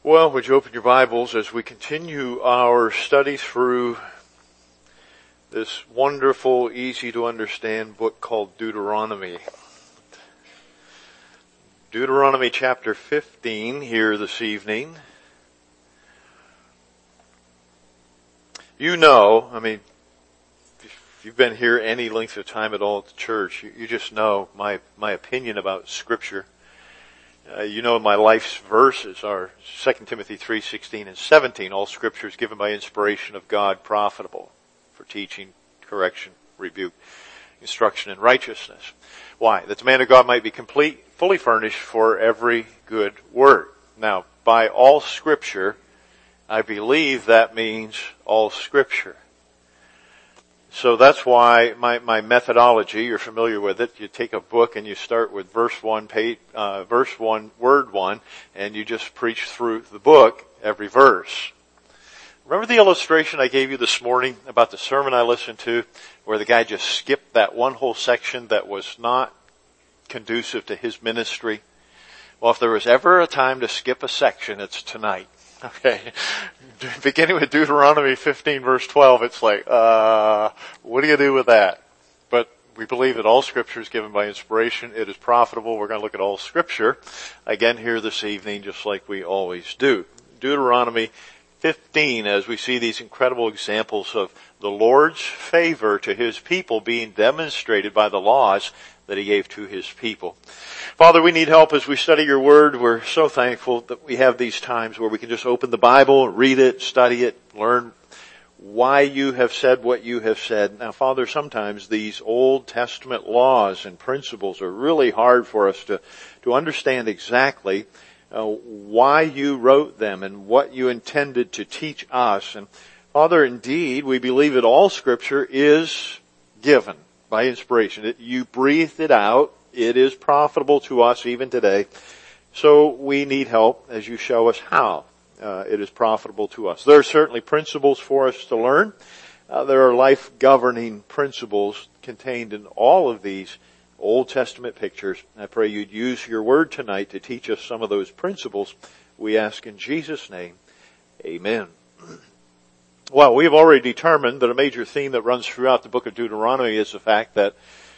Well, would you open your Bibles as we continue our study through this wonderful, easy to understand book called Deuteronomy. Deuteronomy chapter 15 here this evening. You know, if you've been here any length of time at all at the church, you just know my opinion about Scripture. You know my life's verses are 2 Timothy 3:16 and 17. All Scripture is given by inspiration of God, profitable for teaching, correction, rebuke, instruction in righteousness. Why? That the man of God might be complete, fully furnished for every good work. Now, by all Scripture, I believe that means all Scripture. So that's why my methodology, you're familiar with it. You take a book and you start with verse 1, word 1, and you just preach through the book, every verse. Remember the illustration I gave you this morning about the sermon I listened to, where the guy just skipped that one whole section that was not conducive to his ministry? Well, if there was ever a time to skip a section, it's tonight. Okay. Beginning with Deuteronomy 15 verse 12, it's like, what do you do with that? But we believe that all Scripture is given by inspiration. It is profitable. We're going to look at all Scripture again here this evening, just like we always do. Deuteronomy 15, as we see these incredible examples of the Lord's favor to His people being demonstrated by the laws that He gave to His people. Father, we need help as we study Your Word. We're so thankful that we have these times where we can just open the Bible, read it, study it, learn why You have said what You have said. Now, Father, sometimes these Old Testament laws and principles are really hard for us to understand exactly why You wrote them and what You intended to teach us. And Father, indeed, we believe that all Scripture is given by inspiration. You breathed it out. It is profitable to us even today. So we need help as You show us how it is profitable to us. There are certainly principles for us to learn. There are life-governing principles contained in all of these Old Testament pictures. I pray You'd use Your Word tonight to teach us some of those principles. We ask in Jesus' name, amen. Well, we have already determined that a major theme that runs throughout the book of Deuteronomy is the fact that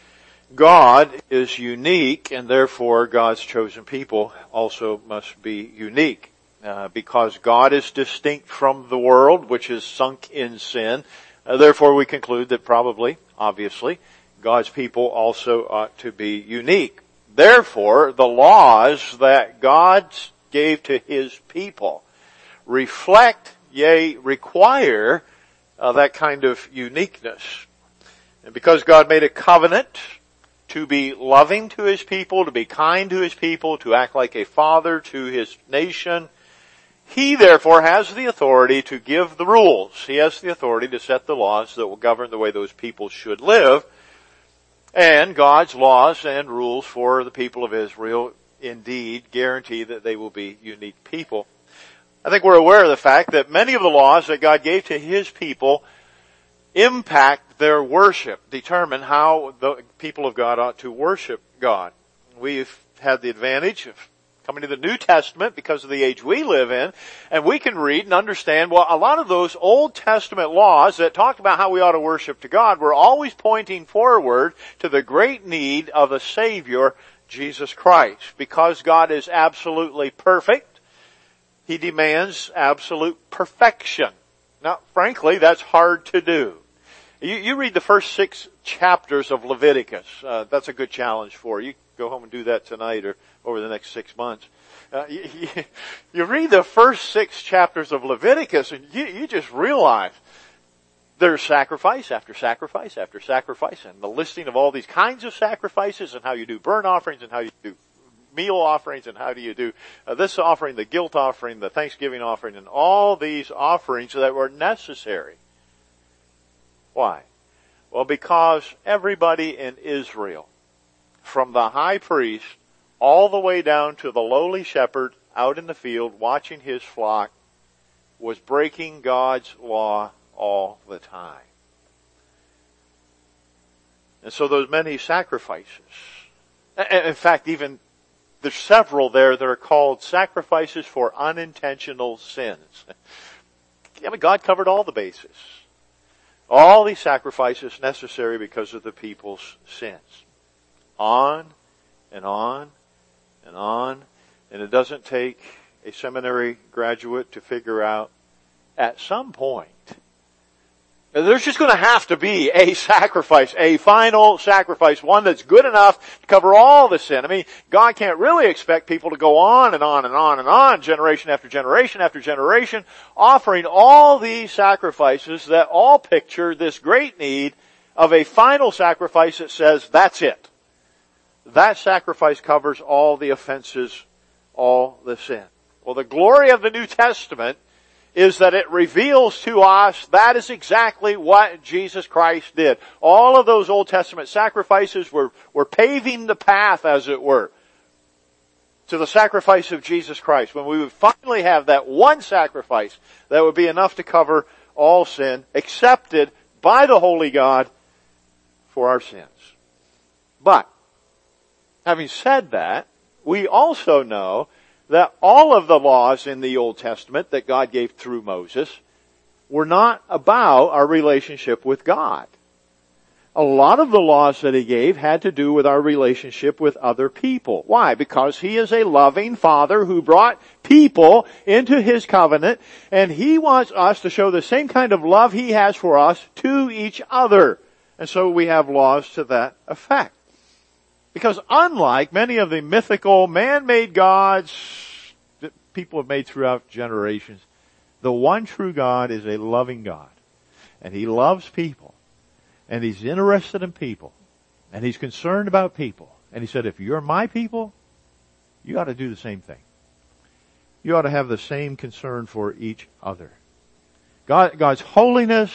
God is unique, and therefore God's chosen people also must be unique. Because God is distinct from the world, which is sunk in sin, therefore we conclude that probably, obviously, God's people also ought to be unique. Therefore, the laws that God gave to His people reflect, yea, require that kind of uniqueness. And because God made a covenant to be loving to His people, to be kind to His people, to act like a father to His nation, He therefore has the authority to give the rules. He has the authority to set the laws that will govern the way those people should live. And God's laws and rules for the people of Israel indeed guarantee that they will be unique people. I think we're aware of the fact that many of the laws that God gave to His people impact their worship, determine how the people of God ought to worship God. We've had the advantage of coming to the New Testament because of the age we live in, and we can read and understand, well, a lot of those Old Testament laws that talked about how we ought to worship to God were always pointing forward to the great need of a Savior, Jesus Christ. Because God is absolutely perfect, He demands absolute perfection. Now, frankly, that's hard to do. You read the first 6 chapters of Leviticus. That's a good challenge for you. Go home and do that tonight or over the next 6 months. You read the first 6 chapters of Leviticus and you just realize there's sacrifice after sacrifice after sacrifice, and the listing of all these kinds of sacrifices and how you do burnt offerings and how you do meal offerings and how do you do this offering, the guilt offering, the Thanksgiving offering, and all these offerings that were necessary. Why? Well, because everybody in Israel, from the high priest all the way down to the lowly shepherd out in the field watching his flock, was breaking God's law all the time. And so those many sacrifices, in fact, even there's several there that are called sacrifices for unintentional sins. I mean, God covered all the bases. All these sacrifices necessary because of the people's sins. On and on and on. And it doesn't take a seminary graduate to figure out at some point there's just going to have to be a sacrifice, a final sacrifice, one that's good enough to cover all the sin. I mean, God can't really expect people to go on and on and on and on, generation after generation after generation, offering all these sacrifices that all picture this great need of a final sacrifice that says, that's it. That sacrifice covers all the offenses, all the sin. Well, the glory of the New Testament is that it reveals to us that is exactly what Jesus Christ did. All of those Old Testament sacrifices were paving the path, as it were, to the sacrifice of Jesus Christ. When we would finally have that one sacrifice that would be enough to cover all sin, accepted by the Holy God for our sins. But, having said that, we also know that all of the laws in the Old Testament that God gave through Moses were not about our relationship with God. A lot of the laws that He gave had to do with our relationship with other people. Why? Because He is a loving Father who brought people into His covenant, and He wants us to show the same kind of love He has for us to each other. And so we have laws to that effect. Because unlike many of the mythical, man-made gods that people have made throughout generations, the one true God is a loving God. And He loves people. And He's interested in people. And He's concerned about people. And He said, if you're my people, you ought to do the same thing. You ought to have the same concern for each other. God's holiness,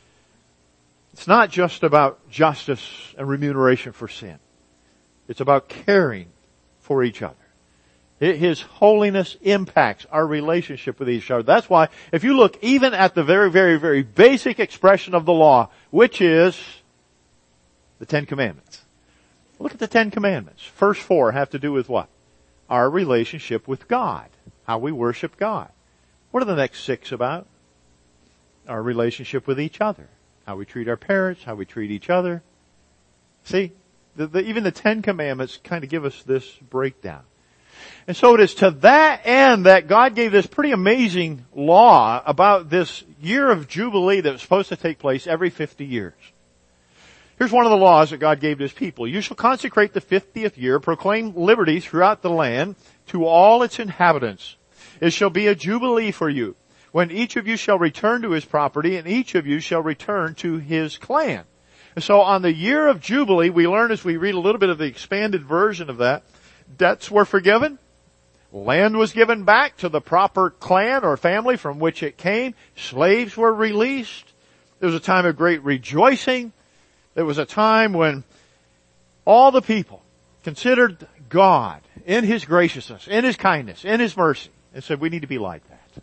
it's not just about justice and remuneration for sin. It's about caring for each other. His holiness impacts our relationship with each other. That's why, if you look even at the very, very, very basic expression of the law, which is the Ten Commandments. Look at the Ten Commandments. First four have to do with what? Our relationship with God. How we worship God. What are the next six about? Our relationship with each other. How we treat our parents, how we treat each other. See? Even the Ten Commandments kind of give us this breakdown. And so it is to that end that God gave this pretty amazing law about this year of Jubilee that was supposed to take place every 50 years. Here's one of the laws that God gave to His people. You shall consecrate the 50th year, proclaim liberty throughout the land to all its inhabitants. It shall be a Jubilee for you, when each of you shall return to his property, and each of you shall return to his clan. And so on the year of Jubilee, we learn as we read a little bit of the expanded version of that, debts were forgiven, land was given back to the proper clan or family from which it came, slaves were released, there was a time of great rejoicing, there was a time when all the people considered God in His graciousness, in His kindness, in His mercy, and said we need to be like that.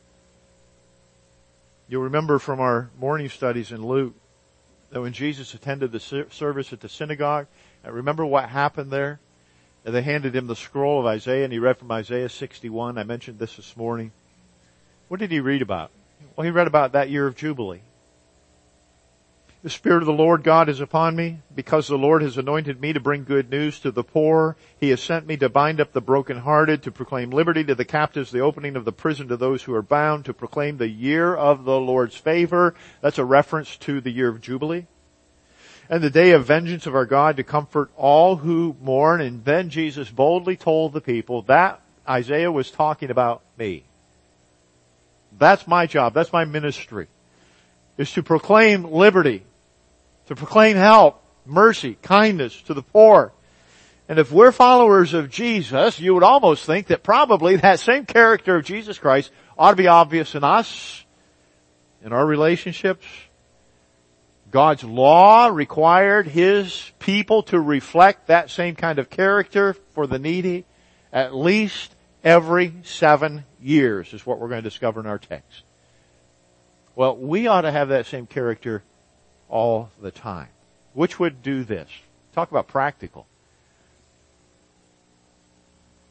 You'll remember from our morning studies in Luke, that when Jesus attended the service at the synagogue, remember what happened there? They handed Him the scroll of Isaiah, and He read from Isaiah 61. I mentioned this morning. What did He read about? Well, He read about that year of Jubilee. The Spirit of the Lord God is upon me, because the Lord has anointed me to bring good news to the poor. He has sent me to bind up the brokenhearted, to proclaim liberty to the captives, the opening of the prison to those who are bound, to proclaim the year of the Lord's favor. That's a reference to the year of Jubilee. And the day of vengeance of our God, to comfort all who mourn. And then Jesus boldly told the people that Isaiah was talking about me. That's my job. That's my ministry. Is to proclaim liberty, to proclaim help, mercy, kindness to the poor. And if we're followers of Jesus, you would almost think that probably that same character of Jesus Christ ought to be obvious in us, in our relationships. God's law required His people to reflect that same kind of character for the needy at least every 7 years, is what we're going to discover in our text. Well, we ought to have that same character all the time. Which would do this? Talk about practical.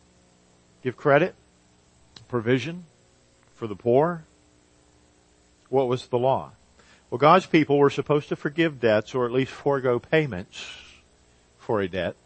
Give credit, provision for the poor. What was the law? Well, God's people were supposed to forgive debts or at least forego payments for a debt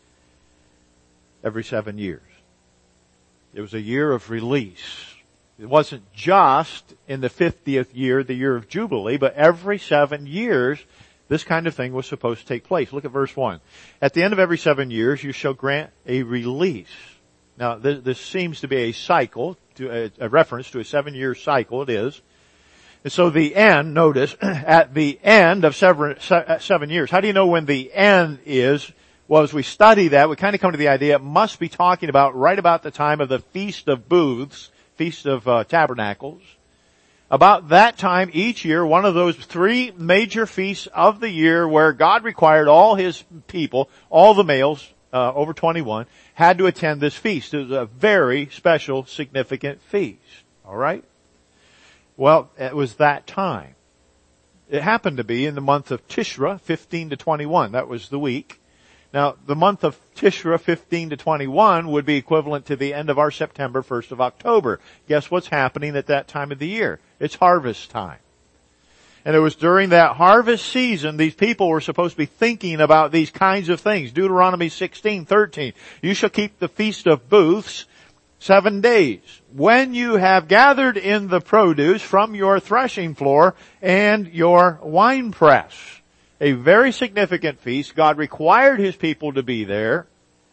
every 7 years. It was a year of release. It wasn't just in the 50th year, the year of Jubilee, but every 7 years, this kind of thing was supposed to take place. Look at verse 1. At the end of every 7 years, you shall grant a release. Now, this seems to be a cycle, a reference to a 7-year cycle. It is. And so the end, notice, at the end of 7 years. How do you know when the end is? Well, as we study that, we kind of come to the idea it must be talking about right about the time of the Feast of Booths, Feast of Tabernacles. About that time each year, one of those 3 major feasts of the year where God required all His people, all the males over 21, had to attend this feast. It was a very special, significant feast. All right? Well, it was that time. It happened to be in the month of Tishri, 15 to 21. That was the week. Now, the month of Tishri, 15 to 21, would be equivalent to the end of our September, 1st of October. Guess what's happening at that time of the year? It's harvest time. And it was during that harvest season, these people were supposed to be thinking about these kinds of things. Deuteronomy 16:13. You shall keep the Feast of Booths 7 days. When you have gathered in the produce from your threshing floor and your winepress. A very significant feast. God required His people to be there.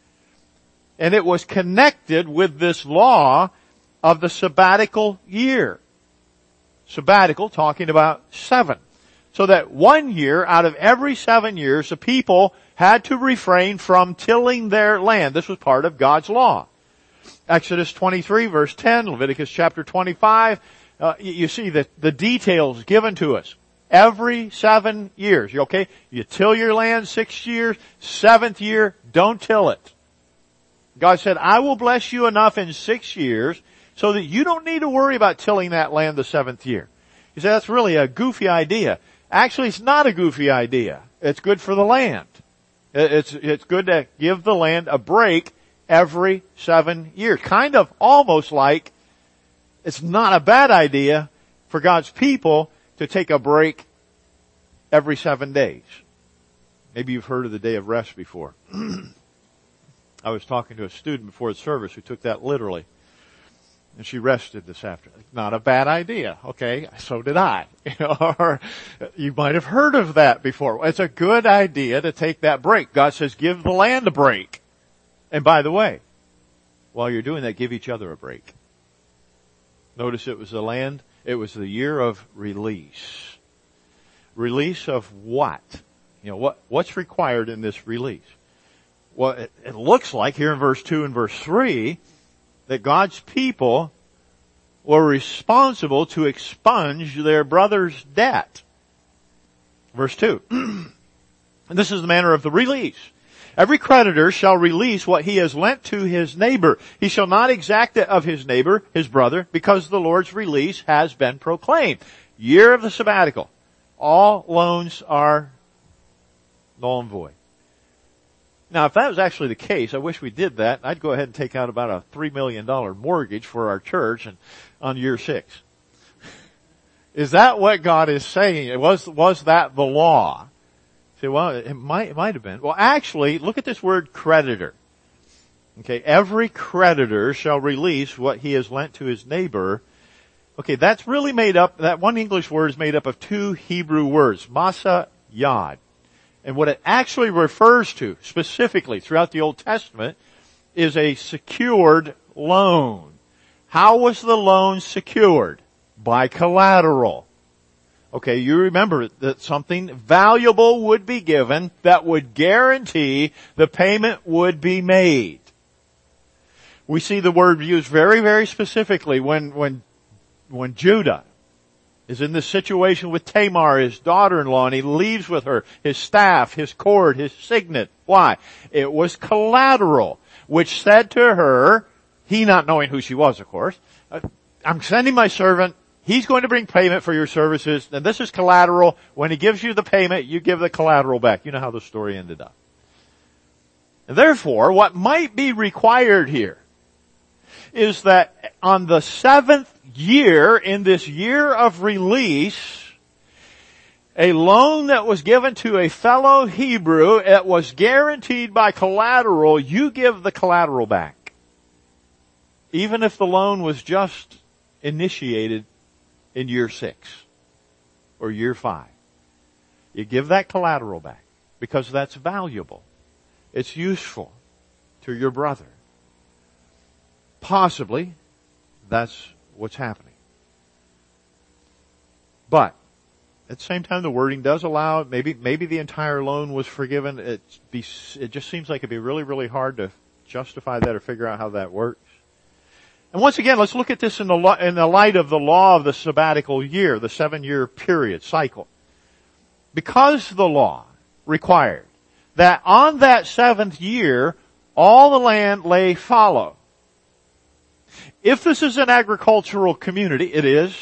And it was connected with this law of the sabbatical year. Sabbatical, talking about 7. So that 1 year out of every 7 years, the people had to refrain from tilling their land. This was part of God's law. Exodus 23 verse 10, Leviticus chapter 25, you see the details given to us. Every 7 years, okay? You till your land 6 years, 7th year, don't till it. God said, I will bless you enough in 6 years so that you don't need to worry about tilling that land the 7th year. You say, that's really a goofy idea. Actually, it's not a goofy idea. It's good for the land. It's good to give the land a break every 7 years. Kind of almost like it's not a bad idea for God's people to take a break every 7 days. Maybe you've heard of the day of rest before. I was talking to a student before the service who took that literally. And she rested this afternoon. Not a bad idea. Okay, so did I. Or you might have heard of that before. It's a good idea to take that break. God says give the land a break. And by the way, while you're doing that, give each other a break. Notice it was it was the year of release. Release of what? What's required in this release? Well, it looks like here in verse 2 and verse 3 that God's people were responsible to expunge their brother's debt. Verse 2. And this is the manner of the release. Every creditor shall release what he has lent to his neighbor. He shall not exact it of his neighbor, his brother, because the Lord's release has been proclaimed. Year of the sabbatical. All loans are null and void. Now, if that was actually the case, I wish we did that. I'd go ahead and take out about a $3 million mortgage for our church on year 6. Is that what God is saying? Was that the law? Say, well, it might have been. Well, actually, look at this word creditor. Okay, every creditor shall release what he has lent to his neighbor. Okay, that's really made up, that one English word is made up of 2 Hebrew words, masa, yad. And what it actually refers to, specifically throughout the Old Testament, is a secured loan. How was the loan secured? By collateral. Okay, you remember that something valuable would be given that would guarantee the payment would be made. We see the word used very, very specifically when Judah is in this situation with Tamar, his daughter-in-law, and he leaves with her his staff, his cord, his signet. Why? It was collateral, which said to her, he not knowing who she was, of course, I'm sending my servant. He's going to bring payment for your services, and this is collateral. When he gives you the payment, you give the collateral back. You know how the story ended up. And therefore, what might be required here is that on the 7th year, in this year of release, a loan that was given to a fellow Hebrew, it was guaranteed by collateral, you give the collateral back. Even if the loan was just initiated in year 6 or year 5. You give that collateral back because that's valuable. It's useful to your brother. Possibly, that's what's happening. But, at the same time, the wording does allow, maybe the entire loan was forgiven. It just seems like it'd be really, really hard to justify that or figure out how that works. And once again, let's look at this in the light of the law of the sabbatical year, the 7-year period, cycle. Because the law required that on that 7th year, all the land lay fallow. If this is an agricultural community, it is.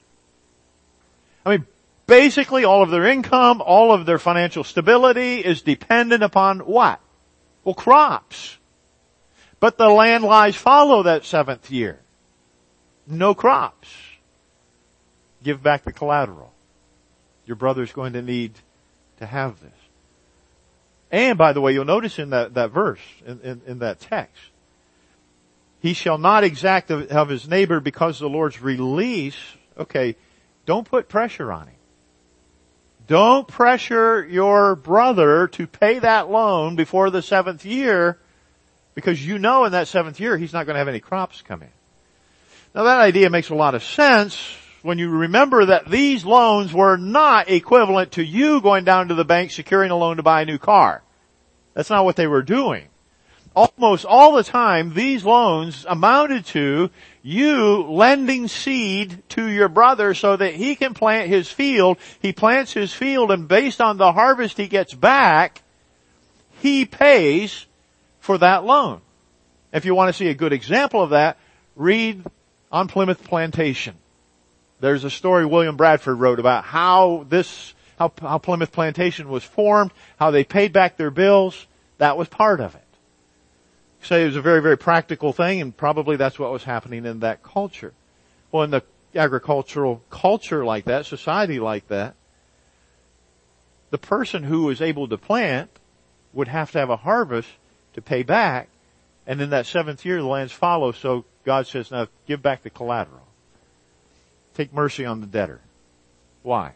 I mean, basically all of their income, all of their financial stability is dependent upon what? Well, crops. But the land lies fallow that 7th year. No crops. Give back the collateral. Your brother's going to need to have this. And by the way, you'll notice in that verse, in that text, he shall not exact of his neighbor because the Lord's release. Okay, don't put pressure on him. Don't pressure your brother to pay that loan before the 7th year, because you know in that 7th year he's not going to have any crops come in. Now that idea makes a lot of sense when you remember that these loans were not equivalent to you going down to the bank securing a loan to buy a new car. That's not what they were doing. Almost all the time, these loans amounted to you lending seed to your brother so that he can plant his field. He plants his field, and based on the harvest he gets back, he pays for that loan. If you want to see a good example of that, read on Plymouth Plantation. There's a story William Bradford wrote about how Plymouth Plantation was formed, how they paid back their bills. That was part of it. Say it was a very, very practical thing, and probably that's what was happening in that culture. Well, in the agricultural culture like that, society like that, the person who was able to plant would have to have a harvest to pay back, and in that 7th year the lands follow, so God says, now give back the collateral. Take mercy on the debtor. Why?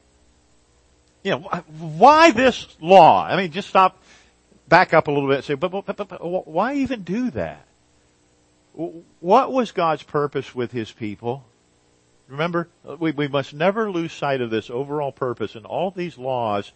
Why this law? I mean, just back up a little bit and say, but why even do that? What was God's purpose with His people? Remember, we must never lose sight of this overall purpose, and all these laws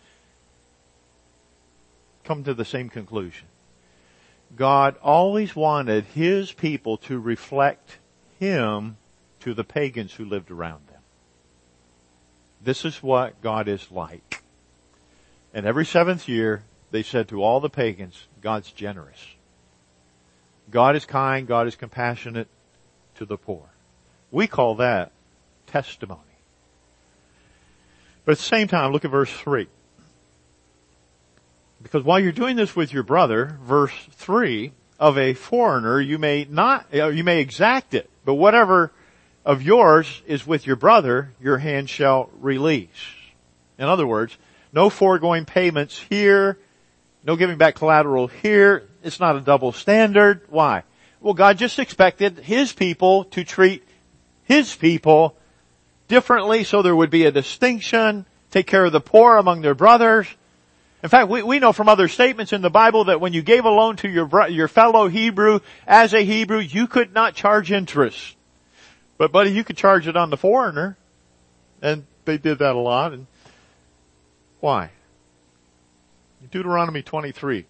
come to the same conclusion. God always wanted His people to reflect Him to the pagans who lived around them. This is what God is like. And every 7th year, they said to all the pagans, God's generous. God is kind, God is compassionate to the poor. We call that testimony. But at the same time, look at verse 3. Because while you're doing this with your brother, verse 3, of a foreigner, you may exact it, but whatever of yours is with your brother, your hand shall release. In other words, no foregoing payments here, no giving back collateral here. It's not a double standard. Why? Well, God just expected His people to treat His people differently, so there would be a distinction, take care of the poor among their brothers. In fact, we know from other statements in the Bible that when you gave a loan to your fellow Hebrew, as a Hebrew, you could not charge interest. But buddy, you could charge it on the foreigner. And they did that a lot. And why? Deuteronomy 23.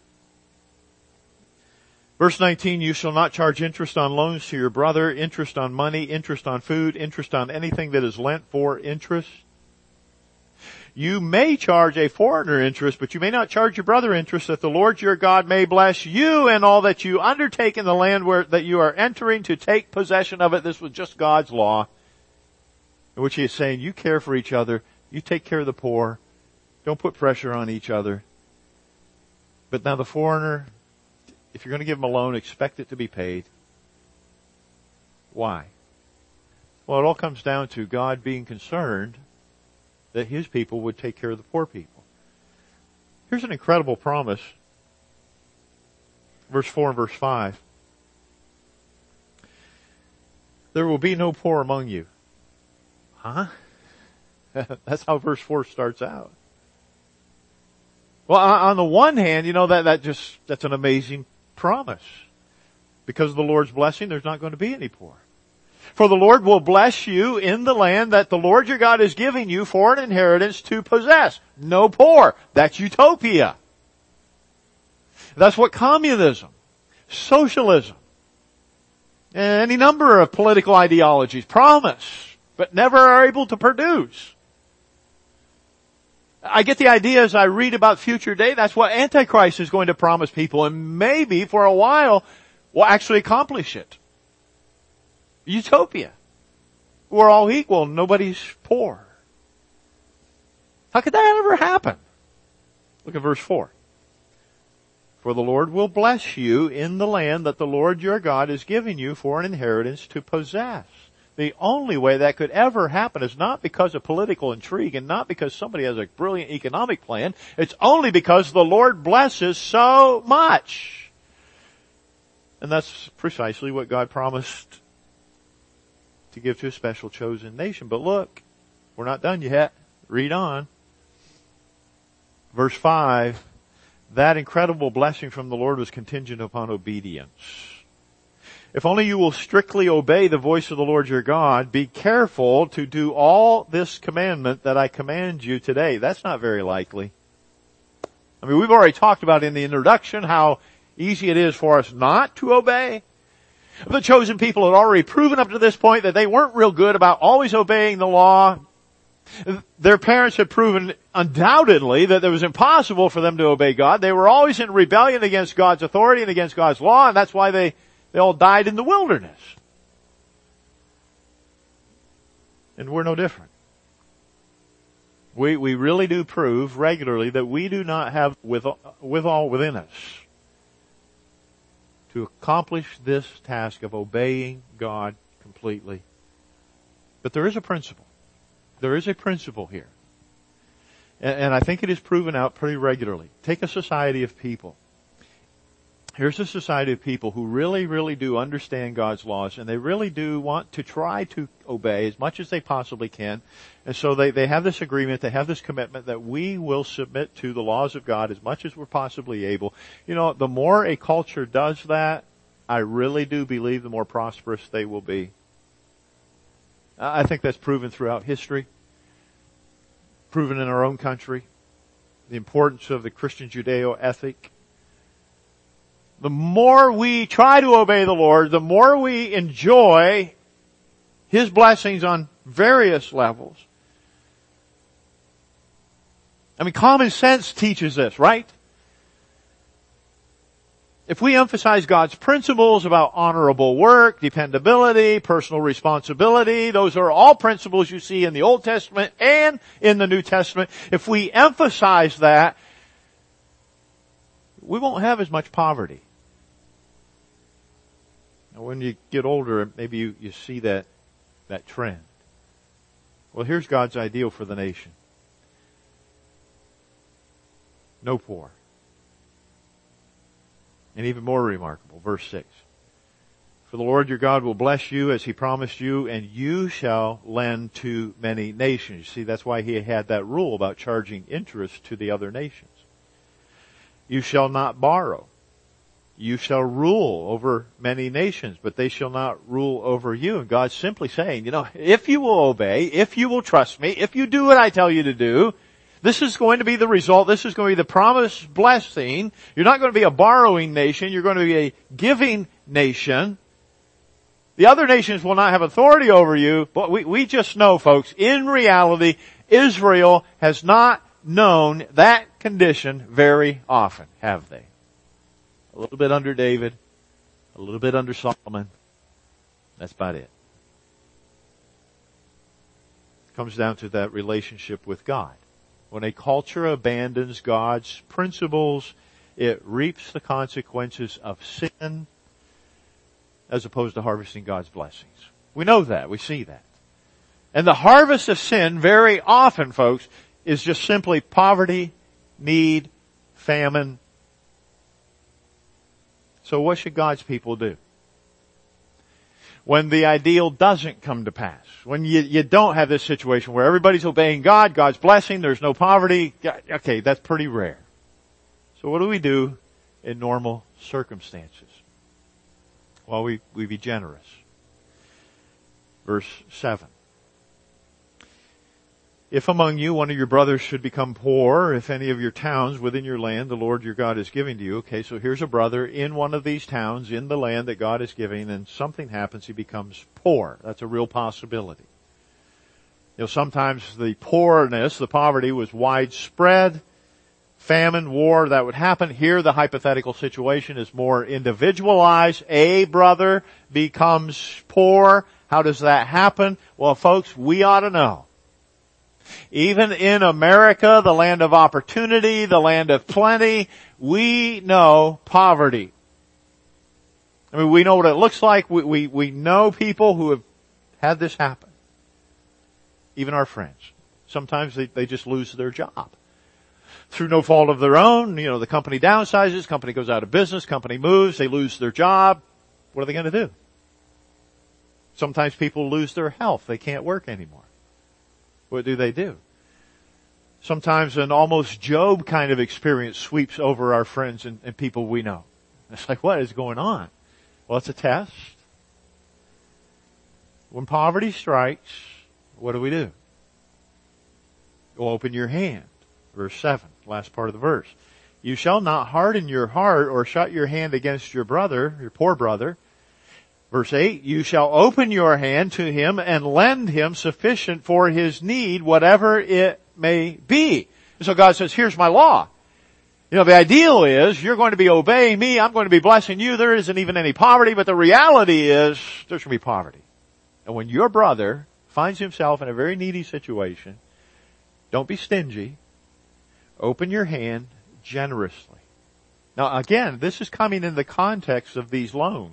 Verse 19, you shall not charge interest on loans to your brother, interest on money, interest on food, interest on anything that is lent for interest. You may charge a foreigner interest, but you may not charge your brother interest, that the Lord your God may bless you and all that you undertake in the land that you are entering to take possession of it. This was just God's law, in which He is saying, you care for each other, you take care of the poor, don't put pressure on each other. But now the foreigner, if you're going to give him a loan, expect it to be paid. Why? Well, it all comes down to God being concerned that His people would take care of the poor people. Here's an incredible promise. Verse 4 and verse 5. There will be no poor among you. Huh? That's how verse 4 starts out. Well, on the one hand, that's an amazing promise. Because of the Lord's blessing, there's not going to be any poor. For the Lord will bless you in the land that the Lord your God is giving you for an inheritance to possess. No poor. That's utopia. That's what communism, socialism, and any number of political ideologies promise, but never are able to produce. I get the idea as I read about future day, that's what Antichrist is going to promise people, and maybe for a while will actually accomplish it. Utopia. We're all equal, nobody's poor. How could that ever happen? Look at verse 4. For the Lord will bless you in the land that the Lord your God is giving you for an inheritance to possess. The only way that could ever happen is not because of political intrigue and not because somebody has a brilliant economic plan. It's only because the Lord blesses so much. And that's precisely what God promised to give to a special chosen nation. But look, we're not done yet. Read on. Verse 5, that incredible blessing from the Lord was contingent upon obedience. If only you will strictly obey the voice of the Lord your God, be careful to do all this commandment that I command you today. That's not very likely. I mean, we've already talked about in the introduction how easy it is for us not to obey. The chosen people had already proven up to this point that they weren't real good about always obeying the law. Their parents had proven undoubtedly that it was impossible for them to obey God. They were always in rebellion against God's authority and against God's law, and that's why they all died in the wilderness. And we're no different. We really do prove regularly that we do not have withal within us to accomplish this task of obeying God completely. But there is a principle. There is a principle here. And I think it is proven out pretty regularly. Take a society of people. Here's a society of people who really, really do understand God's laws, and they really do want to try to obey as much as they possibly can. And so they have this agreement, they have this commitment that we will submit to the laws of God as much as we're possibly able. The more a culture does that, I really do believe the more prosperous they will be. I think that's proven throughout history, proven in our own country, the importance of the Christian Judeo ethic. The more we try to obey the Lord, the more we enjoy His blessings on various levels. I mean, common sense teaches this, right? If we emphasize God's principles about honorable work, dependability, personal responsibility, those are all principles you see in the Old Testament and in the New Testament. If we emphasize that, we won't have as much poverty. Now, when you get older, maybe you see that trend. Well, here's God's ideal for the nation. No poor. And even more remarkable, verse 6. For the Lord your God will bless you as He promised you, and you shall lend to many nations. You see, that's why He had that rule about charging interest to the other nations. You shall not borrow. You shall rule over many nations, but they shall not rule over you. And God's simply saying, if you will obey, if you will trust me, if you do what I tell you to do, this is going to be the result. This is going to be the promised blessing. You're not going to be a borrowing nation. You're going to be a giving nation. The other nations will not have authority over you, but we just know, folks, in reality, Israel has not known that condition very often, have they? A little bit under David, a little bit under Solomon. That's about it. It comes down to that relationship with God. When a culture abandons God's principles, it reaps the consequences of sin as opposed to harvesting God's blessings. We know that. We see that. And the harvest of sin very often, folks, is just simply poverty, need, famine. So what should God's people do? When the ideal doesn't come to pass, when you don't have this situation where everybody's obeying God, God's blessing, there's no poverty, okay, that's pretty rare. So what do we do in normal circumstances? Well, we be generous. Verse 7. If among you one of your brothers should become poor, if any of your towns within your land the Lord your God is giving to you, okay, so here's a brother in one of these towns in the land that God is giving, and something happens, he becomes poor. That's a real possibility. You know, sometimes the poorness, the poverty was widespread. Famine, war, that would happen. Here the hypothetical situation is more individualized. A brother becomes poor. How does that happen? Well, folks, we ought to know. Even in America, the land of opportunity, the land of plenty, we know poverty. I mean, we know what it looks like. We know people who have had this happen. Even our friends. Sometimes they just lose their job. Through no fault of their own, you know, the company downsizes, company goes out of business, company moves, they lose their job. What are they going to do? Sometimes people lose their health. They can't work anymore. What do? Sometimes an almost Job kind of experience sweeps over our friends and people we know. It's like, what is going on? Well, it's a test. When poverty strikes, what do? You open your hand. Verse 7, last part of the verse. You shall not harden your heart or shut your hand against your brother, your poor brother. Verse 8, you shall open your hand to him and lend him sufficient for his need, whatever it may be. And so God says, here's my law. You know, the ideal is you're going to be obeying me, I'm going to be blessing you, there isn't even any poverty, but the reality is there's going to be poverty. And when your brother finds himself in a very needy situation, don't be stingy. Open your hand generously. Now again, this is coming in the context of these loans.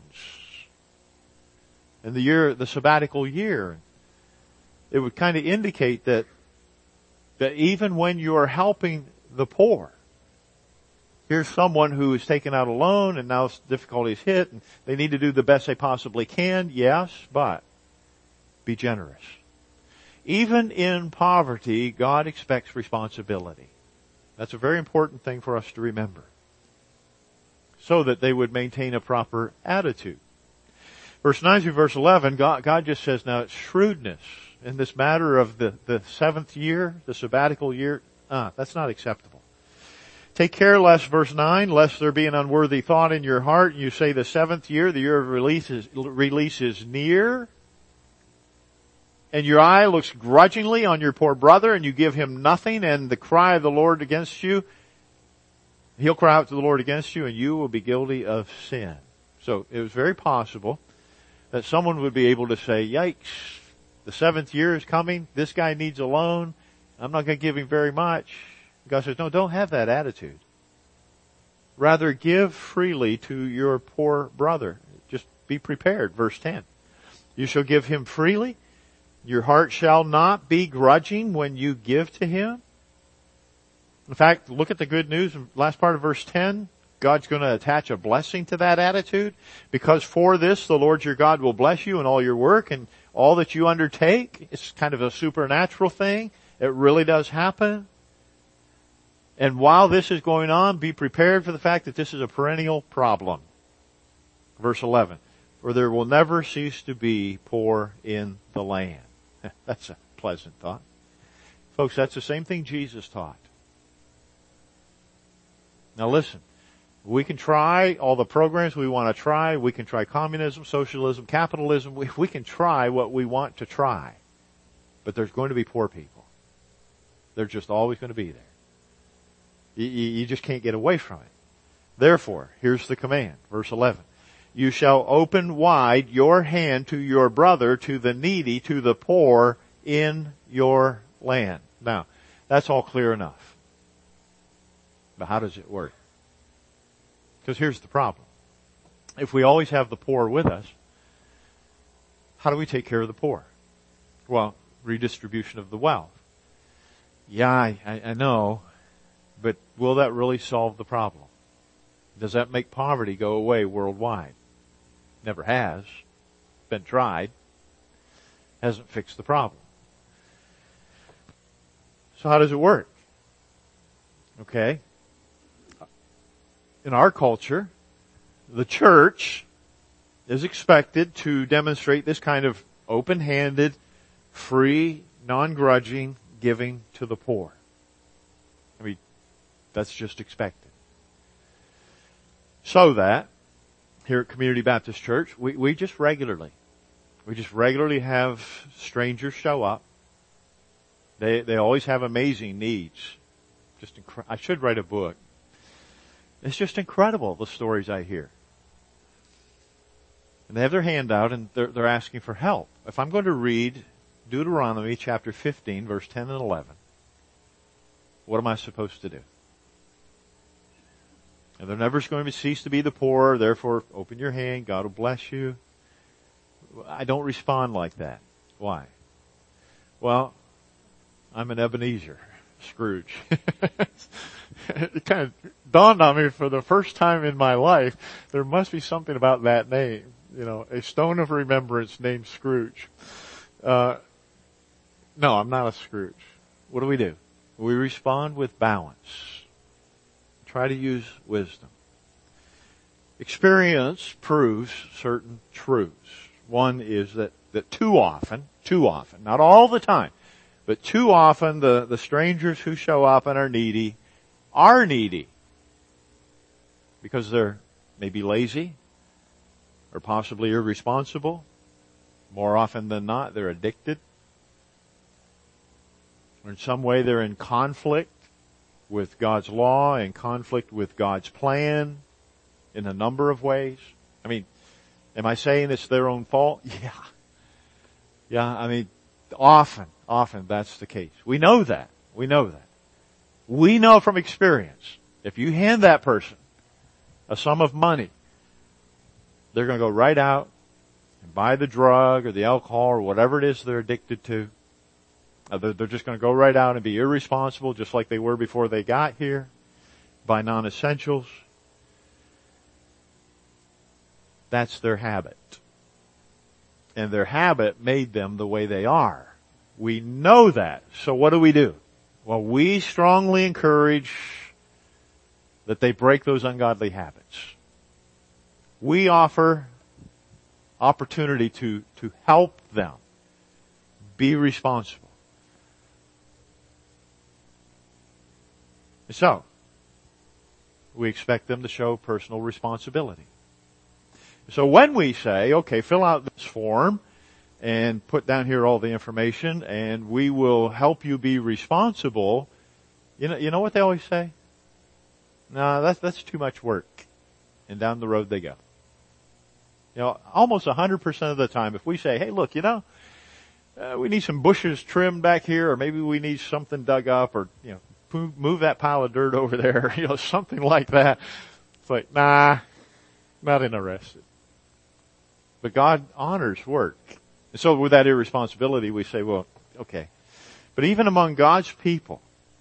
In the sabbatical year, it would kind of indicate that even when you are helping the poor, here's someone who has taken out a loan and now difficulties hit and they need to do the best they possibly can. Yes, but be generous. Even in poverty, God expects responsibility. That's a very important thing for us to remember. So that they would maintain a proper attitude. Verse 9 through verse 11, God just says, now it's shrewdness in this matter of the seventh year, the sabbatical year. That's not acceptable. Take care lest, verse 9, lest there be an unworthy thought in your heart, and you say the seventh year, the year of release is near, and your eye looks grudgingly on your poor brother, and you give him nothing, and the cry of the Lord against you, he'll cry out to the Lord against you, and you will be guilty of sin. So it was very possible that someone would be able to say, yikes, the seventh year is coming, this guy needs a loan, I'm not going to give him very much. God says, no, don't have that attitude. Rather, give freely to your poor brother. Just be prepared. Verse 10. You shall give him freely. Your heart shall not be grudging when you give to him. In fact, look at the good news in the last part of verse 10. God's going to attach a blessing to that attitude. Because for this, the Lord your God will bless you in all your work and all that you undertake. It's kind of a supernatural thing. It really does happen. And while this is going on, be prepared for the fact that this is a perennial problem. Verse 11. For there will never cease to be poor in the land. That's a pleasant thought. Folks, that's the same thing Jesus taught. Now listen. We can try all the programs we want to try. We can try communism, socialism, capitalism. We can try what we want to try. But there's going to be poor people. They're just always going to be there. You just can't get away from it. Therefore, here's the command, verse 11. You shall open wide your hand to your brother, to the needy, to the poor in your land. Now, that's all clear enough. But how does it work? Because here's the problem. If we always have the poor with us, how do we take care of the poor? Well, redistribution of the wealth. Yeah, I know, but will that really solve the problem? Does that make poverty go away worldwide? Never has. Been tried. Hasn't fixed the problem. So how does it work? Okay. In our culture, the church is expected to demonstrate this kind of open-handed, free, non-grudging giving to the poor. I mean, that's just expected. So that, here at Community Baptist Church, we just regularly have strangers show up. They always have amazing needs. I should write a book. It's just incredible, the stories I hear. And they have their hand out and they're asking for help. If I'm going to read Deuteronomy chapter 15, verse 10 and 11, what am I supposed to do? And they're never going to cease to be the poor, therefore open your hand, God will bless you. I don't respond like that. Why? Well, I'm an Ebenezer Scrooge. It kind of dawned on me for the first time in my life, there must be something about that name. A stone of remembrance named Scrooge. No, I'm not a Scrooge. What do? We respond with balance. Try to use wisdom. Experience proves certain truths. One is that too often, not all the time, but too often the strangers who show up and are needy because they're maybe lazy or possibly irresponsible. More often than not, they're addicted. Or in some way they're in conflict with God's law, in conflict with God's plan in a number of ways. I mean, am I saying it's their own fault? Yeah, I mean, often that's the case. We know that. We know from experience, if you hand that person a sum of money, they're going to go right out and buy the drug or the alcohol or whatever it is they're addicted to. They're just going to go right out and be irresponsible just like they were before they got here, buy non-essentials. That's their habit. And their habit made them the way they are. We know that. So what do? Well, we strongly encourage that they break those ungodly habits. We offer opportunity to help them be responsible. So, we expect them to show personal responsibility. So when we say, okay, fill out this form and put down here all the information and we will help you be responsible, you know what they always say? No, that's too much work. And down the road they go. Almost 100% of the time if we say, hey look, we need some bushes trimmed back here or maybe we need something dug up or, move that pile of dirt over there, something like that. It's like, nah, not interested. But God honors work. And so with that irresponsibility, we say, well, okay. But even among God's people,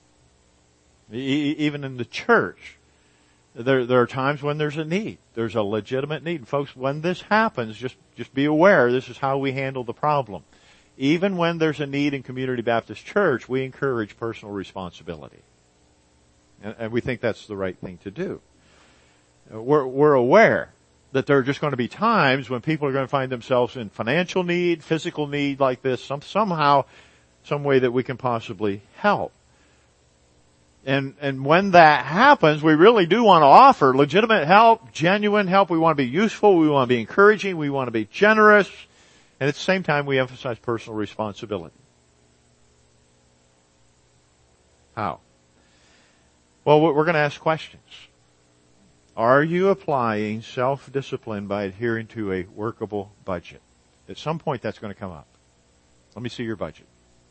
even in the church, there are times when there's a need. There's a legitimate need. And folks, when this happens, just be aware this is how we handle the problem. Even when there's a need in Community Baptist Church, we encourage personal responsibility. And we think that's the right thing to do. We're aware that there are just going to be times when people are going to find themselves in financial need, physical need like this, somehow, some way that we can possibly help. And when that happens, we really do want to offer legitimate help, genuine help. We want to be useful. We want to be encouraging. We want to be generous. And at the same time, we emphasize personal responsibility. How? Well, we're going to ask questions. Are you applying self-discipline by adhering to a workable budget? At some point, that's going to come up. Let me see your budget.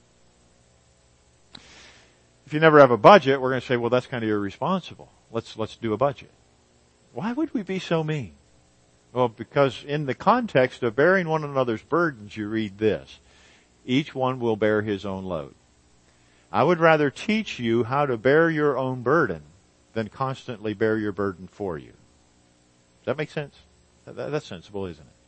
If you never have a budget, we're going to say, well, that's kind of irresponsible. Let's do a budget. Why would we be so mean? Well, because in the context of bearing one another's burdens, you read this. Each one will bear his own load. I would rather teach you how to bear your own burden than constantly bear your burden for you. Does that make sense? That's sensible, isn't it?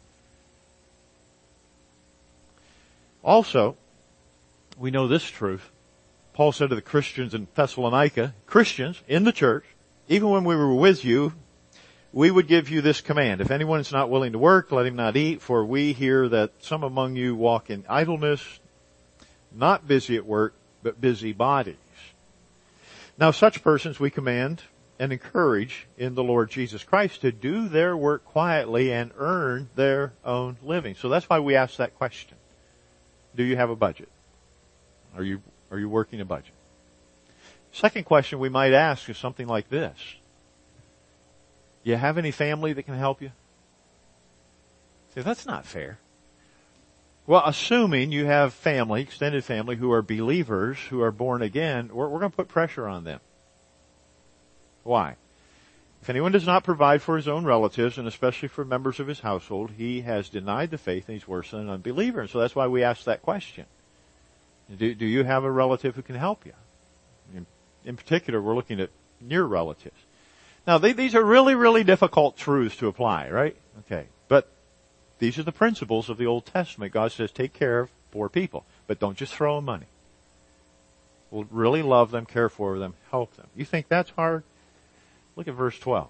Also, we know this truth. Paul said to the Christians in Thessalonica, Christians in the church, even when we were with you, we would give you this command. If anyone is not willing to work, let him not eat, for we hear that some among you walk in idleness, not busy at work, but busy bodies. Now such persons we command and encourage in the Lord Jesus Christ to do their work quietly and earn their own living. So that's why we ask that question. Do you have a budget? Are you working a budget? Second question we might ask is something like this. You have any family that can help you? See, that's not fair. Well, assuming you have family, extended family, who are believers, who are born again, we're going to put pressure on them. Why? If anyone does not provide for his own relatives, and especially for members of his household, he has denied the faith and he's worse than an unbeliever. And so that's why we ask that question. Do you have a relative who can help you? In particular, we're looking at near relatives. Now, these are really, really difficult truths to apply, right? Okay. But these are the principles of the Old Testament. God says, take care of poor people, but don't just throw them money. We'll really love them, care for them, help them. You think that's hard? Look at verse 12.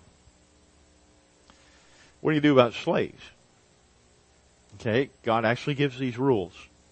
What do you do about slaves? Okay, God actually gives these rules.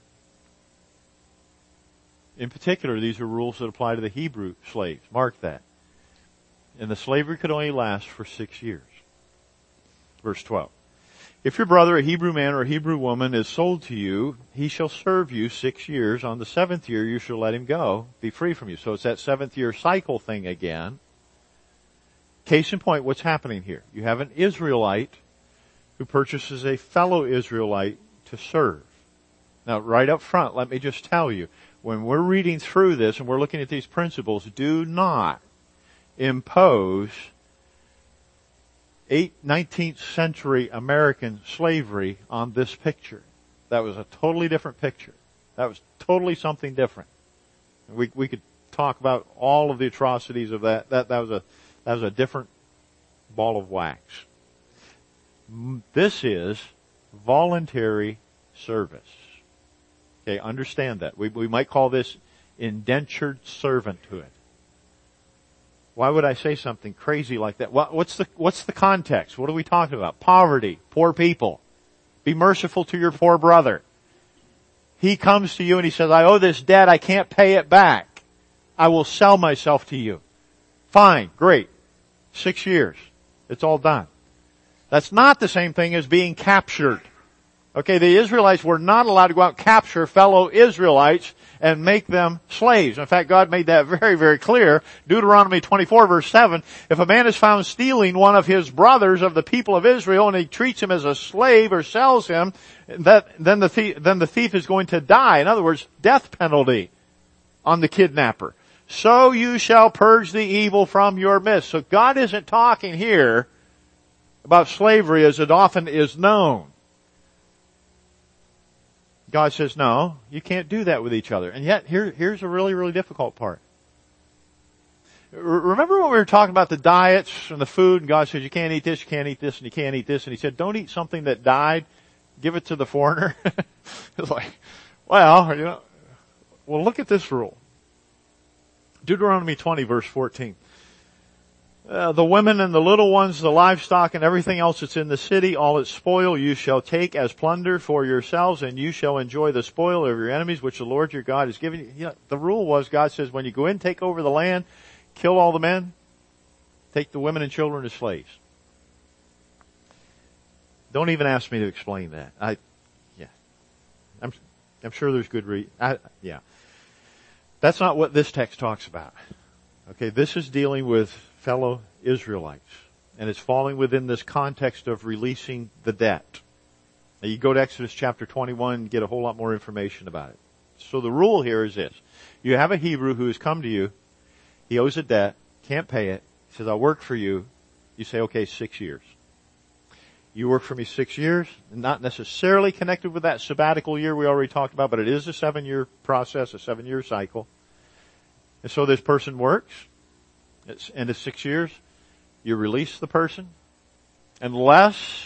In particular, these are rules that apply to the Hebrew slaves. Mark that. And the slavery could only last for 6 years. Verse 12. If your brother, a Hebrew man or a Hebrew woman, is sold to you, he shall serve you 6 years. On the 7th year, you shall let him go, be free from you. So it's that 7th year cycle thing again. Case in point, what's happening here? You have an Israelite who purchases a fellow Israelite to serve. Now, right up front, let me just tell you, when we're reading through this and we're looking at these principles, do not impose 19th century American slavery on this picture. That was a totally different picture. That was totally something different. We could talk about all of the atrocities of that. That was a different ball of wax. This is voluntary service. Okay, understand that. We might call this indentured servanthood. Why would I say something crazy like that? What's the context? What are we talking about? Poverty, poor people. Be merciful to your poor brother. He comes to you and he says, I owe this debt, I can't pay it back. I will sell myself to you. Fine, great. 6 years. It's all done. That's not the same thing as being captured. Okay, the Israelites were not allowed to go out and capture fellow Israelites and make them slaves. In fact, God made that very, very clear. Deuteronomy 24 verse 7, if a man is found stealing one of his brothers of the people of Israel and he treats him as a slave or sells him, then the thief is going to die. In other words, death penalty on the kidnapper. So you shall purge the evil from your midst. So God isn't talking here about slavery as it often is known. God says, no, you can't do that with each other. And yet, here's a really, really difficult part. Remember when we were talking about the diets and the food, and God says, you can't eat this, and you can't eat this, and He said, don't eat something that died, give it to the foreigner. It's like, well, look at this rule. Deuteronomy 20 verse 14. The women and the little ones, the livestock and everything else that's in the city, all its spoil you shall take as plunder for yourselves, and you shall enjoy the spoil of your enemies, which the Lord your God has given you. The rule was, God says, when you go in, take over the land, kill all the men, take the women and children as slaves. Don't even ask me to explain that. I'm sure there's good reason. That's not what this text talks about. Okay, this is dealing with fellow Israelites. And it's falling within this context of releasing the debt. Now you go to Exodus chapter 21 and get a whole lot more information about it. So the rule here is this. You have a Hebrew who has come to you. He owes a debt, can't pay it. He says, I'll work for you. You say, okay, 6 years. You work for me 6 years, not necessarily connected with that sabbatical year we already talked about, but it is a 7-year process, a 7-year cycle. And so this person works. It's end of 6 years. You release the person. Unless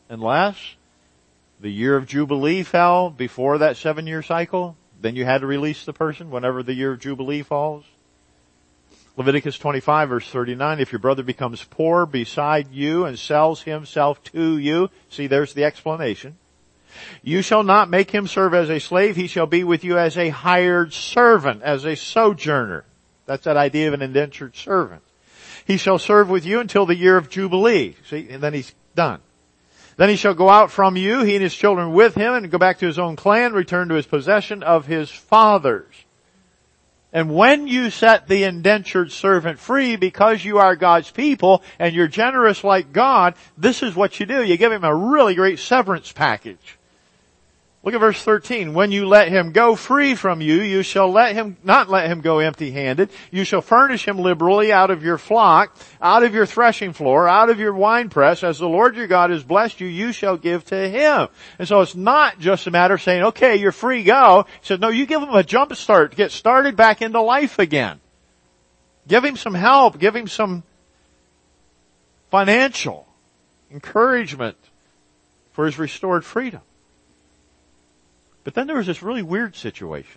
the year of Jubilee fell before that 7-year cycle, then you had to release the person whenever the year of Jubilee falls. Leviticus 25 verse 39, if your brother becomes poor beside you and sells himself to you, see there's the explanation. You shall not make him serve as a slave, he shall be with you as a hired servant, as a sojourner. That's that idea of an indentured servant. He shall serve with you until the year of Jubilee. See, and then he's done. Then he shall go out from you, he and his children with him, and go back to his own clan, return to his possession of his fathers. And when you set the indentured servant free because you are God's people and you're generous like God, this is what you do. You give him a really great severance package. Look at verse 13. When you let him go free from you, you shall not let him go empty-handed. You shall furnish him liberally out of your flock, out of your threshing floor, out of your winepress. As the Lord your God has blessed you, you shall give to him. And so it's not just a matter of saying, okay, you're free, go. He says, no, you give him a jump start to get started back into life again. Give him some help. Give him some financial encouragement for his restored freedom. But then there was this really weird situation.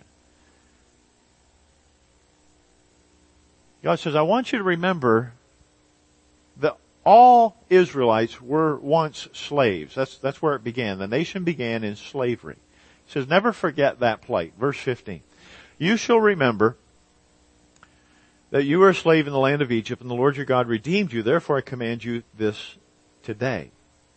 God says, I want you to remember that all Israelites were once slaves. That's where it began. The nation began in slavery. He says, never forget that plight. Verse 15. You shall remember that you were a slave in the land of Egypt, and the Lord your God redeemed you. Therefore I command you this today.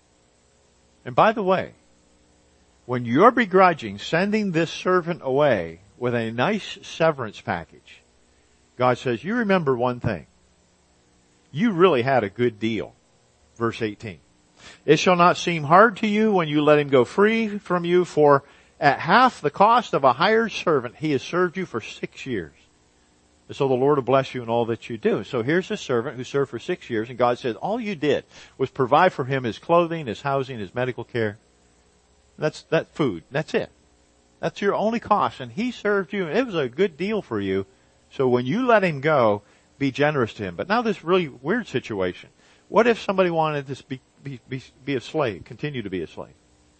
And by the way, when you're begrudging sending this servant away with a nice severance package, God says, you remember one thing. You really had a good deal. Verse 18. It shall not seem hard to you when you let him go free from you, for at half the cost of a hired servant, he has served you for 6 years. And so the Lord will bless you in all that you do. So here's a servant who served for 6 years, and God says, all you did was provide for him his clothing, his housing, his medical care. That's that food. That's it. That's your only cost. And he served you. It was a good deal for you. So when you let him go, be generous to him. But now this really weird situation. What if somebody wanted to be a slave, continue to be a slave?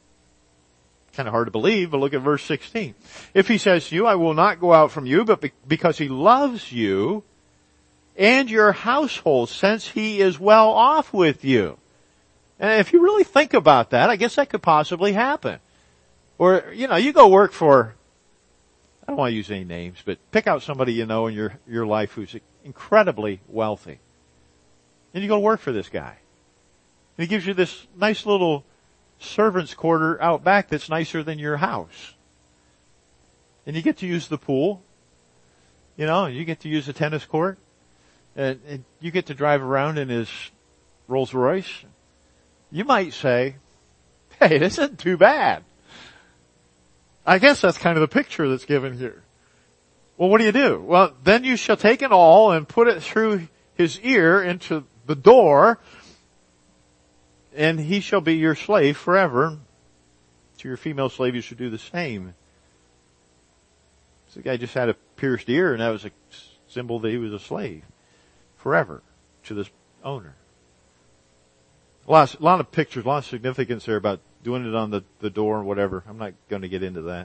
Kind of hard to believe, but look at verse 16. If he says to you, I will not go out from you, but because he loves you and your household, since he is well off with you. And if you really think about that, I guess that could possibly happen. Or, you go work for, I don't want to use any names, but pick out somebody you know in your life who's incredibly wealthy. And you go work for this guy. And he gives you this nice little servant's quarter out back that's nicer than your house. And you get to use the pool. You get to use the tennis court. And you get to drive around in his Rolls Royce. You might say, hey, this isn't too bad. I guess that's kind of the picture that's given here. Well, what do? Well, then you shall take an awl and put it through his ear into the door, and he shall be your slave forever. To your female slave you should do the same. So the guy just had a pierced ear, and that was a symbol that he was a slave forever to this owner. A lot of pictures, a lot of significance there about doing it on the door and whatever. I'm not going to get into that.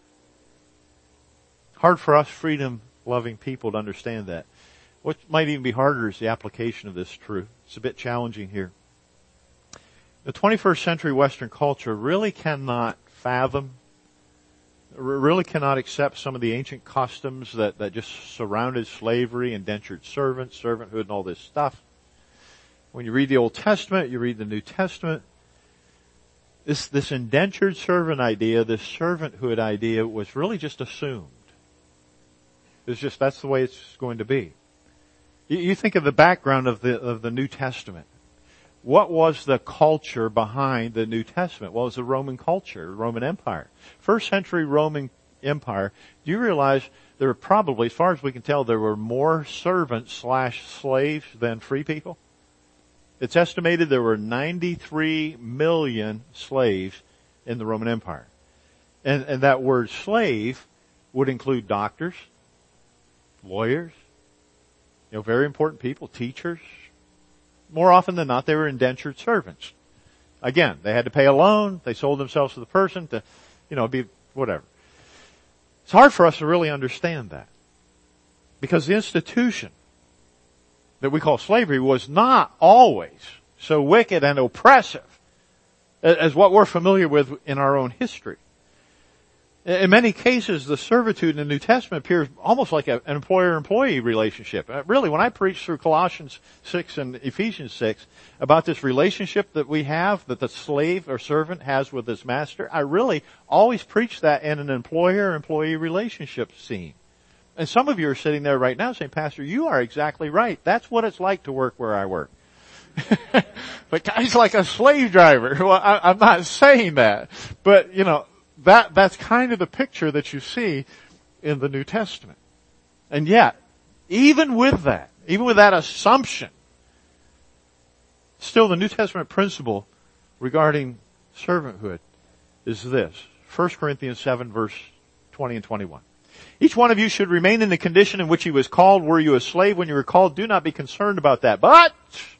Hard for us freedom-loving people to understand that. What might even be harder is the application of this truth. It's a bit challenging here. The 21st century Western culture really cannot fathom, really cannot accept some of the ancient customs that just surrounded slavery, indentured servants, servanthood, and all this stuff. When you read the Old Testament, you read the New Testament, this indentured servant idea, this servanthood idea was really just assumed. That's the way it's going to be. You think of the background of the New Testament. What was the culture behind the New Testament? Well, it was the Roman culture, the Roman Empire. First century Roman Empire. Do you realize there were probably, as far as we can tell, there were more servants / slaves than free people? It's estimated there were 93 million slaves in the Roman Empire. And that word slave would include doctors, lawyers, very important people, teachers. More often than not, they were indentured servants. Again, they had to pay a loan, they sold themselves to the person to, be whatever. It's hard for us to really understand that. Because the institution that we call slavery was not always so wicked and oppressive as what we're familiar with in our own history. In many cases, the servitude in the New Testament appears almost like an employer-employee relationship. Really, when I preach through Colossians 6 and Ephesians 6 about this relationship that we have, that the slave or servant has with his master, I really always preach that in an employer-employee relationship scene. And some of you are sitting there right now saying, Pastor, you are exactly right. That's what it's like to work where I work. But guys, like a slave driver. Well, I'm not saying that. But, that's kind of the picture that you see in the New Testament. And yet, even with that assumption, still the New Testament principle regarding servanthood is this. 1 Corinthians 7 verse 20 and 21. Each one of you should remain in the condition in which he was called. Were you a slave when you were called? Do not be concerned about that. But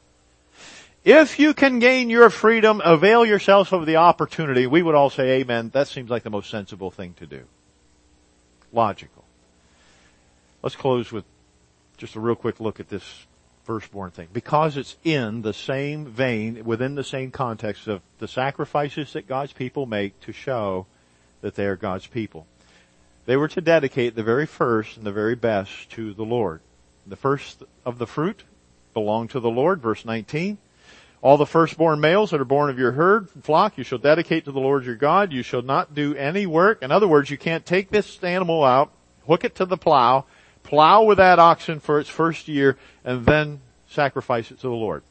if you can gain your freedom, avail yourselves of the opportunity. We would all say amen. That seems like the most sensible thing to do. Logical. Let's close with just a real quick look at this firstborn thing. Because it's in the same vein, within the same context of the sacrifices that God's people make to show that they are God's people. They were to dedicate the very first and the very best to the Lord. The first of the fruit belonged to the Lord, verse 19. All the firstborn males that are born of your herd and flock, you shall dedicate to the Lord your God. You shall not do any work. In other words, you can't take this animal out, hook it to the plow with that oxen for its first year, and then sacrifice it to the Lord.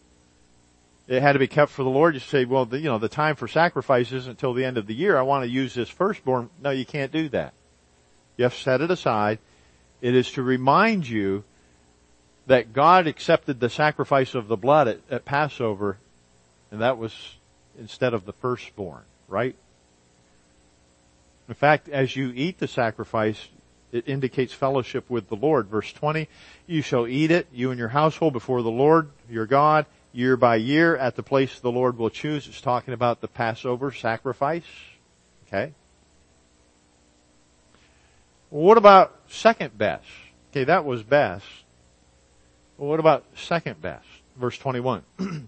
It had to be kept for the Lord. You say, well, the time for sacrifice isn't until the end of the year. I want to use this firstborn. No, you can't do that. You have to set it aside. It is to remind you that God accepted the sacrifice of the blood at Passover, and that was instead of the firstborn, right? In fact, as you eat the sacrifice, it indicates fellowship with the Lord. Verse 20, you shall eat it, you and your household, before the Lord your God, year by year, at the place the Lord will choose. It's talking about the Passover sacrifice. Okay? Well, what about second best? Okay, that was best. Well, what about second best? Verse 21. On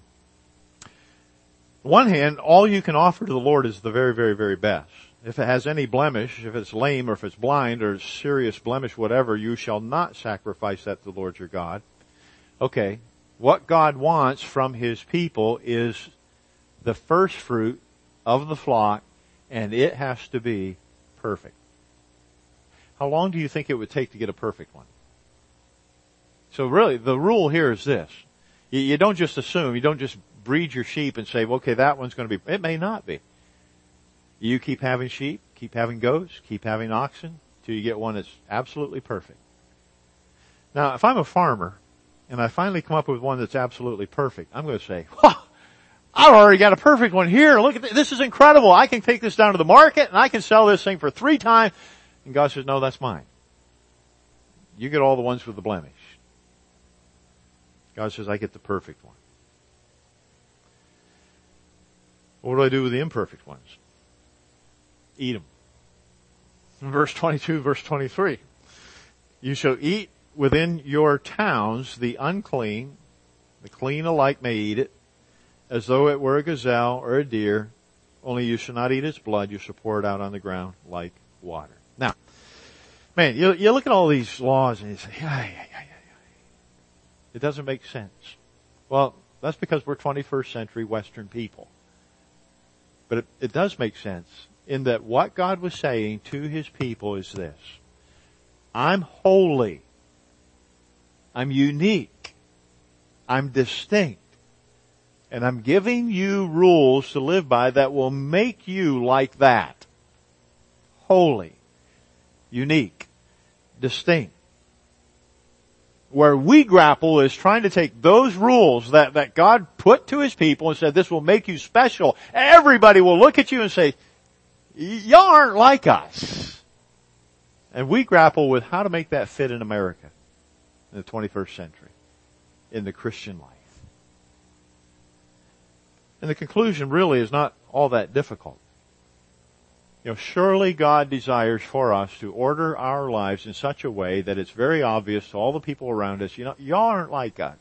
one hand, all you can offer to the Lord is the very, very, very best. If it has any blemish, if it's lame or if it's blind or serious blemish, whatever, you shall not sacrifice that to the Lord your God. Okay, what God wants from His people is the first fruit of the flock, and it has to be perfect. How long do you think it would take to get a perfect one? So really, the rule here is this. You don't just assume, you don't just breed your sheep and say, well, okay, that one's going to be, it may not be. You keep having sheep, keep having goats, keep having oxen, till you get one that's absolutely perfect. Now, if I'm a farmer, and I finally come up with one that's absolutely perfect, I'm going to say, I've already got a perfect one here. Look at this. This is incredible. I can take this down to the market, and I can sell this thing for 3 times. And God says, no, that's mine. You get all the ones with the blemish. God says, I get the perfect one. What do I do with the imperfect ones? Eat them. Verse 22, verse 23. You shall eat within your towns the unclean, the clean alike may eat it, as though it were a gazelle or a deer, only you shall not eat its blood, you shall pour it out on the ground like water. Now, man, you look at all these laws and you say, it doesn't make sense. Well, that's because we're 21st century Western people. But it does make sense in that what God was saying to His people is this. I'm holy. I'm unique. I'm distinct. And I'm giving you rules to live by that will make you like that. Holy. Unique. Distinct. Where we grapple is trying to take those rules that God put to His people and said, this will make you special. Everybody will look at you and say, y'all aren't like us. And we grapple with how to make that fit in America in the 21st century, in the Christian life. And the conclusion really is not all that difficult. Surely God desires for us to order our lives in such a way that it's very obvious to all the people around us, y'all aren't like us.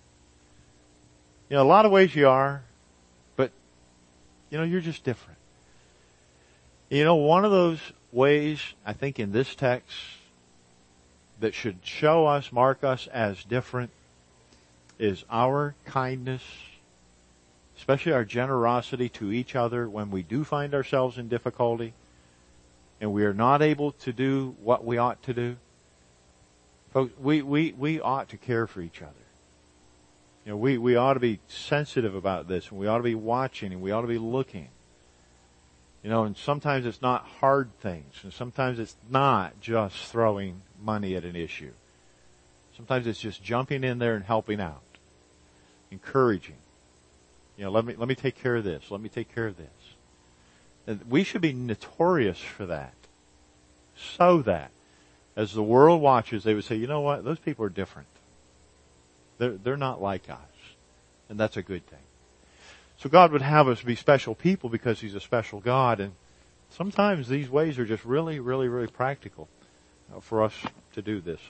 A lot of ways you are, but, you're just different. One of those ways, I think, in this text that should show us, mark us as different is our kindness, especially our generosity to each other when we do find ourselves in difficulty and we are not able to do what we ought to do. Folks, we ought to care for each other. We ought to be sensitive about this, and we ought to be watching, and we ought to be looking. And sometimes it's not hard things, and sometimes it's not just throwing money at an issue. Sometimes it's just jumping in there and helping out, encouraging. Let me take care of this. Let me take care of this. And we should be notorious for that. So that, as the world watches, they would say, you know what? Those people are different. They're not like us. And that's a good thing. So God would have us be special people because He's a special God. And sometimes these ways are just really, really, really practical for us to do this.